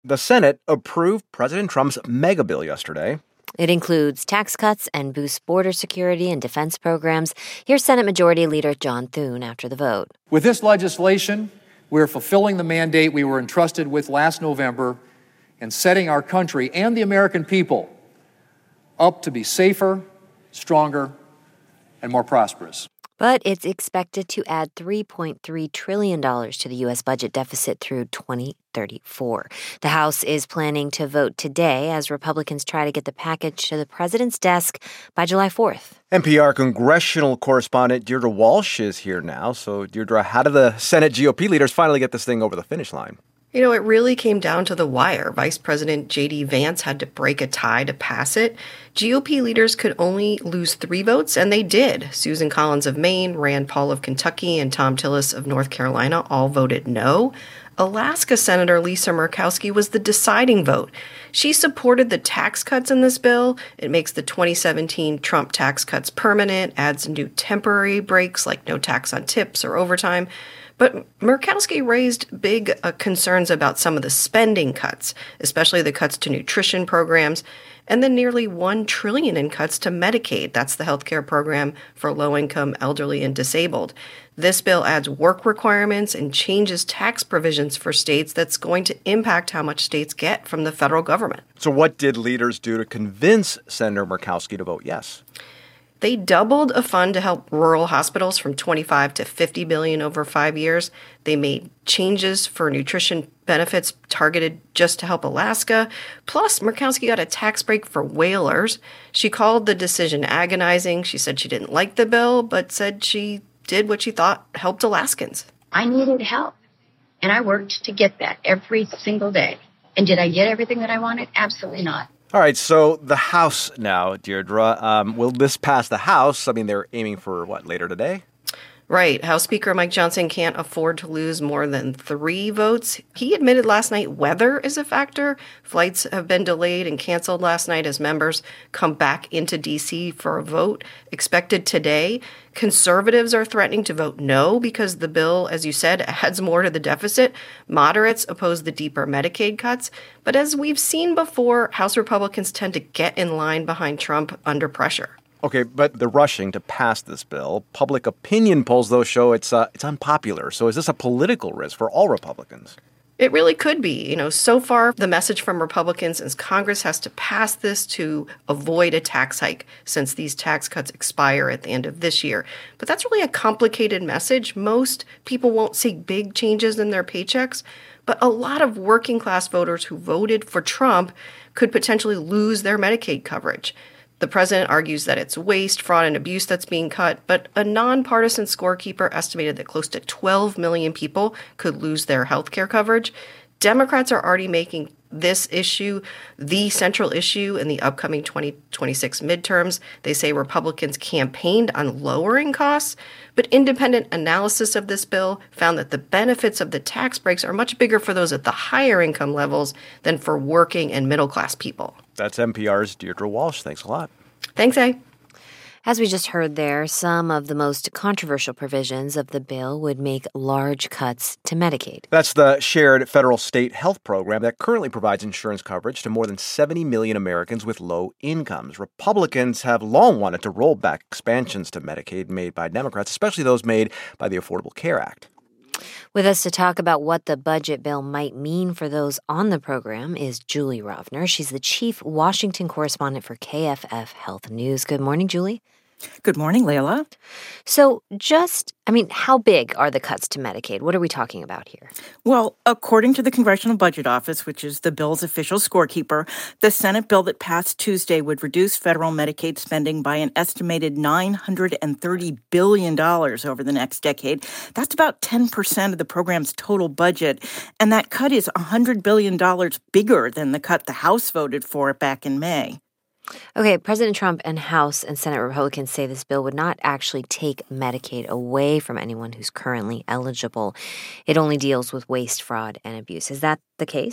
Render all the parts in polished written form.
The Senate approved President Trump's mega bill yesterday. It includes tax cuts and boosts border security and defense programs. Here's Senate Majority Leader John Thune after the vote. With this legislation, we're fulfilling the mandate we were entrusted with last November and setting our country and the American people up to be safer, stronger, and more prosperous. But it's expected to add $3.3 trillion to the U.S. budget deficit through 2034. The House is planning to vote today as Republicans try to get the package to the president's desk by July 4th. NPR congressional correspondent Deirdre Walsh is here now. So, Deirdre, how did the Senate GOP leaders finally get this thing over the finish line? You know, it really came down to the wire. Vice President J.D. Vance had to break a tie to pass it. GOP leaders could only lose 3 votes, and they did. Susan Collins of Maine, Rand Paul of Kentucky, and Thom Tillis of North Carolina all voted no. Alaska Senator Lisa Murkowski was the deciding vote. She supported the tax cuts in this bill. It makes the 2017 Trump tax cuts permanent, adds new temporary breaks like no tax on tips or overtime. But Murkowski raised big concerns about some of the spending cuts, especially the cuts to nutrition programs, and the nearly $1 trillion in cuts to Medicaid. That's the healthcare program for low-income, elderly, and disabled. This bill adds work requirements and changes tax provisions for states that's going to impact how much states get from the federal government. So what did leaders do to convince Senator Murkowski to vote yes? They doubled a fund to help rural hospitals from $25 to $50 billion over 5 years. They made changes for nutrition benefits targeted just to help Alaska. Plus, Murkowski got a tax break for whalers. She called the decision agonizing. She said she didn't like the bill, but said she did what she thought helped Alaskans. I needed help, and I worked to get that every single day. And did I get everything that I wanted? Absolutely not. All right, so the House now, Deirdre. Will this pass the House? I mean, they're aiming for, later today? Right. House Speaker Mike Johnson can't afford to lose more than 3 votes. He admitted last night weather is a factor. Flights have been delayed and canceled last night as members come back into D.C. for a vote expected today. Conservatives are threatening to vote no because the bill, as you said, adds more to the deficit. Moderates oppose the deeper Medicaid cuts. But as we've seen before, House Republicans tend to get in line behind Trump under pressure. Okay, but they're rushing to pass this bill. Public opinion polls, though, show it's unpopular. So is this a political risk for all Republicans? It really could be. You know, so far, the message from Republicans is Congress has to pass this to avoid a tax hike since these tax cuts expire at the end of this year. But that's really a complicated message. Most people won't see big changes in their paychecks, but a lot of working class voters who voted for Trump could potentially lose their Medicaid coverage. The president argues that it's waste, fraud, and abuse that's being cut, but a nonpartisan scorekeeper estimated that close to 12 million people could lose their health care coverage. Democrats are already making this issue the central issue in the upcoming 2026 midterms. They say Republicans campaigned on lowering costs, but independent analysis of this bill found that the benefits of the tax breaks are much bigger for those at the higher income levels than for working and middle-class people. That's NPR's Deirdre Walsh. Thanks a lot. Thanks, A. As we just heard there, some of the most controversial provisions of the bill would make large cuts to Medicaid. That's the shared federal-state health program that currently provides insurance coverage to more than 70 million Americans with low incomes. Republicans have long wanted to roll back expansions to Medicaid made by Democrats, especially those made by the Affordable Care Act. With us to talk about what the budget bill might mean for those on the program is Julie Rovner. She's the chief Washington correspondent for KFF Health News. Good morning, Julie. Good morning, Layla. So how big are the cuts to Medicaid? What are we talking about here? Well, according to the Congressional Budget Office, which is the bill's official scorekeeper, the Senate bill that passed Tuesday would reduce federal Medicaid spending by an estimated $930 billion over the next decade. That's about 10% of the program's total budget. And that cut is $100 billion bigger than the cut the House voted for back in May. Okay, President Trump and House and Senate Republicans say this bill would not actually take Medicaid away from anyone who's currently eligible. It only deals with waste, fraud, and abuse. Is that the case?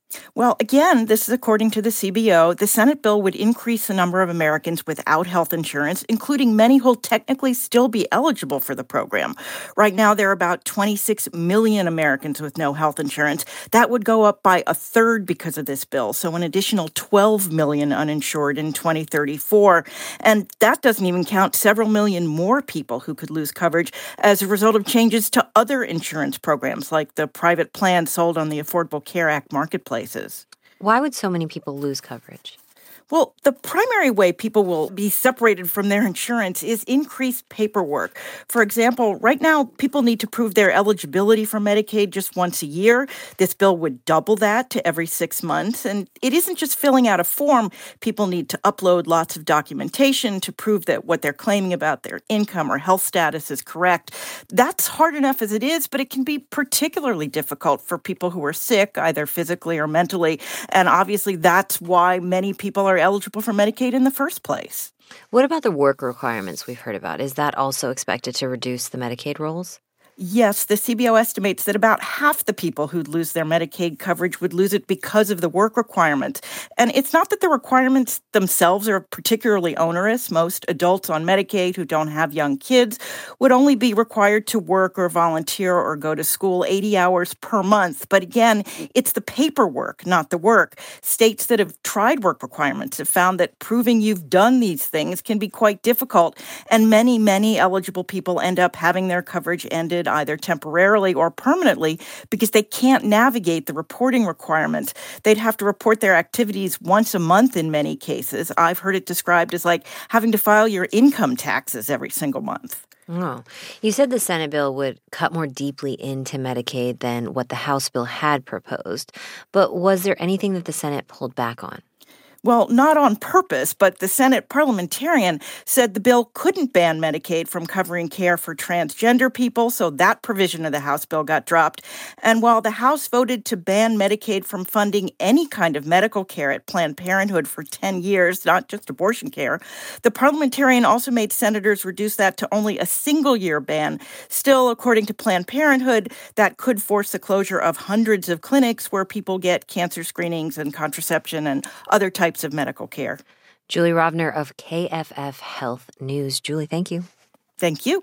Well, again, this is according to the CBO. The Senate bill would increase the number of Americans without health insurance, including many who'll technically still be eligible for the program. Right now, there are about 26 million Americans with no health insurance. That would go up by a third because of this bill, so an additional 12 million uninsured in 2034. And that doesn't even count several million more people who could lose coverage as a result of changes to other insurance programs, like the private plans sold on the Affordable Care Act marketplace. Why would so many people lose coverage? Well, the primary way people will be separated from their insurance is increased paperwork. For example, right now, people need to prove their eligibility for Medicaid just once a year. This bill would double that to every 6 months. And it isn't just filling out a form. People need to upload lots of documentation to prove that what they're claiming about their income or health status is correct. That's hard enough as it is, but it can be particularly difficult for people who are sick, either physically or mentally. And obviously, that's why many people are eligible for Medicaid in the first place. What about the work requirements we've heard about? Is that also expected to reduce the Medicaid rolls? Yes, the CBO estimates that about half the people who'd lose their Medicaid coverage would lose it because of the work requirements. And it's not that the requirements themselves are particularly onerous. Most adults on Medicaid who don't have young kids would only be required to work or volunteer or go to school 80 hours per month. But again, it's the paperwork, not the work. States that have tried work requirements have found that proving you've done these things can be quite difficult. And many eligible people end up having their coverage ended either temporarily or permanently because they can't navigate the reporting requirements. They'd have to report their activities once a month in many cases. I've heard it described as like having to file your income taxes every single month. Oh, you said the Senate bill would cut more deeply into Medicaid than what the House bill had proposed. But was there anything that the Senate pulled back on? Well, not on purpose, but the Senate parliamentarian said the bill couldn't ban Medicaid from covering care for transgender people, so that provision of the House bill got dropped. And while the House voted to ban Medicaid from funding any kind of medical care at Planned Parenthood for 10 years, not just abortion care, the parliamentarian also made senators reduce that to only a single-year ban. Still, according to Planned Parenthood, that could force the closure of hundreds of clinics where people get cancer screenings and contraception and other types of medical care. Julie Rovner of KFF Health News. Julie, thank you. Thank you.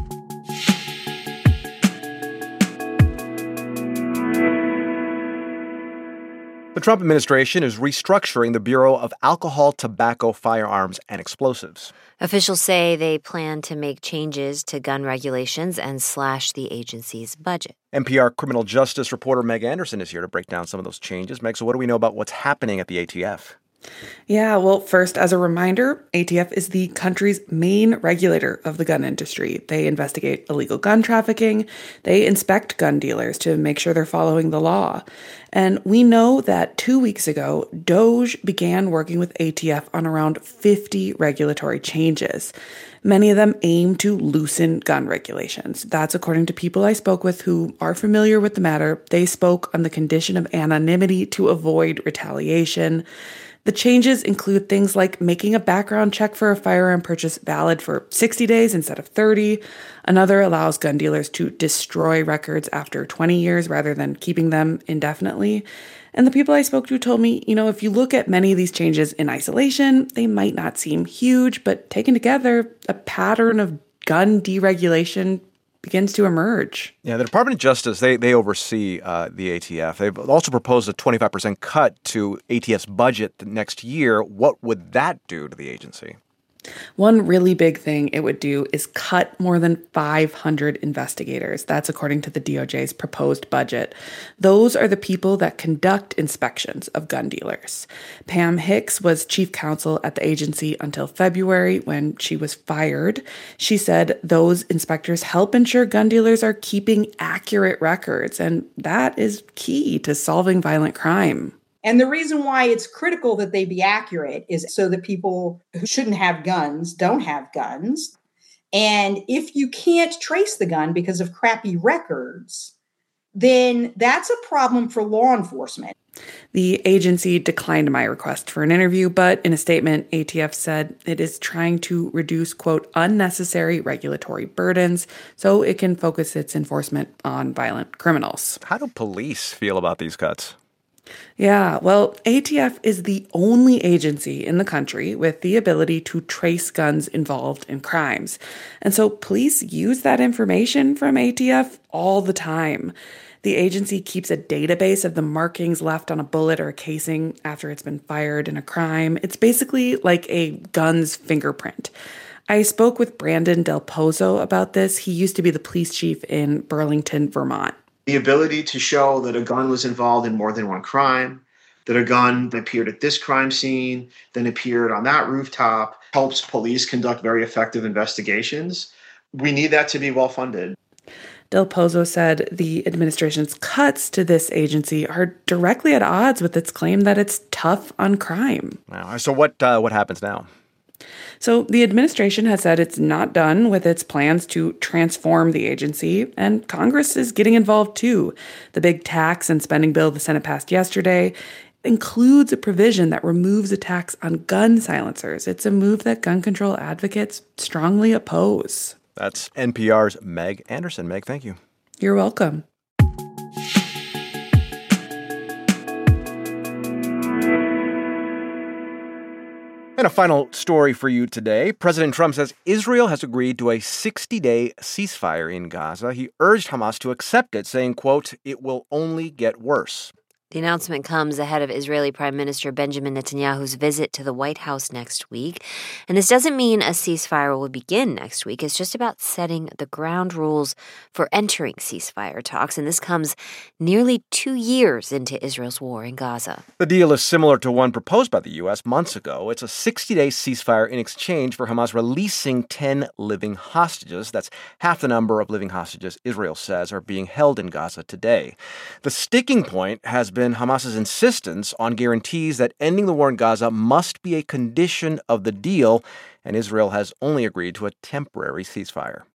The Trump administration is restructuring the Bureau of Alcohol, Tobacco, Firearms, and Explosives. Officials say they plan to make changes to gun regulations and slash the agency's budget. NPR criminal justice reporter Meg Anderson is here to break down some of those changes. Meg, so what do we know about what's happening at the ATF? Yeah, well, first, as a reminder, ATF is the country's main regulator of the gun industry. They investigate illegal gun trafficking. They inspect gun dealers to make sure they're following the law. And we know that 2 weeks ago, DOJ began working with ATF on around 50 regulatory changes. Many of them aim to loosen gun regulations. That's according to people I spoke with who are familiar with the matter. They spoke on the condition of anonymity to avoid retaliation. The changes include things like making a background check for a firearm purchase valid for 60 days instead of 30. Another allows gun dealers to destroy records after 20 years rather than keeping them indefinitely. And the people I spoke to told me, if you look at many of these changes in isolation, they might not seem huge, but taken together, a pattern of gun deregulation begins to emerge. Yeah, the Department of Justice, they oversee the ATF. They've also proposed a 25% cut to ATF's budget next year. What would that do to the agency? One really big thing it would do is cut more than 500 investigators. That's according to the DOJ's proposed budget. Those are the people that conduct inspections of gun dealers. Pam Hicks was chief counsel at the agency until February when she was fired. She said those inspectors help ensure gun dealers are keeping accurate records, and that is key to solving violent crime. And the reason why it's critical that they be accurate is so that people who shouldn't have guns don't have guns. And if you can't trace the gun because of crappy records, then that's a problem for law enforcement. The agency declined my request for an interview, but in a statement, ATF said it is trying to reduce, quote, unnecessary regulatory burdens so it can focus its enforcement on violent criminals. How do police feel about these cuts? Yeah, well, ATF is the only agency in the country with the ability to trace guns involved in crimes. And so police use that information from ATF all the time. The agency keeps a database of the markings left on a bullet or a casing after it's been fired in a crime. It's basically like a gun's fingerprint. I spoke with Brandon Del Pozo about this. He used to be the police chief in Burlington, Vermont. The ability to show that a gun was involved in more than one crime, that a gun appeared at this crime scene, then appeared on that rooftop, helps police conduct very effective investigations. We need that to be well funded. Del Pozo said the administration's cuts to this agency are directly at odds with its claim that it's tough on crime. Wow. So what happens now? So the administration has said it's not done with its plans to transform the agency, and Congress is getting involved too. The big tax and spending bill the Senate passed yesterday includes a provision that removes a tax on gun silencers. It's a move that gun control advocates strongly oppose. That's NPR's Meg Anderson. Meg, thank you. You're welcome. And a final story for you today. President Trump says Israel has agreed to a 60-day ceasefire in Gaza. He urged Hamas to accept it, saying, quote, "It will only get worse." The announcement comes ahead of Israeli Prime Minister Benjamin Netanyahu's visit to the White House next week. And this doesn't mean a ceasefire will begin next week. It's just about setting the ground rules for entering ceasefire talks. And this comes nearly 2 years into Israel's war in Gaza. The deal is similar to one proposed by the U.S. months ago. It's a 60-day ceasefire in exchange for Hamas releasing 10 living hostages. That's half the number of living hostages Israel says are being held in Gaza today. The sticking point has been Hamas's insistence on guarantees that ending the war in Gaza must be a condition of the deal, and Israel has only agreed to a temporary ceasefire.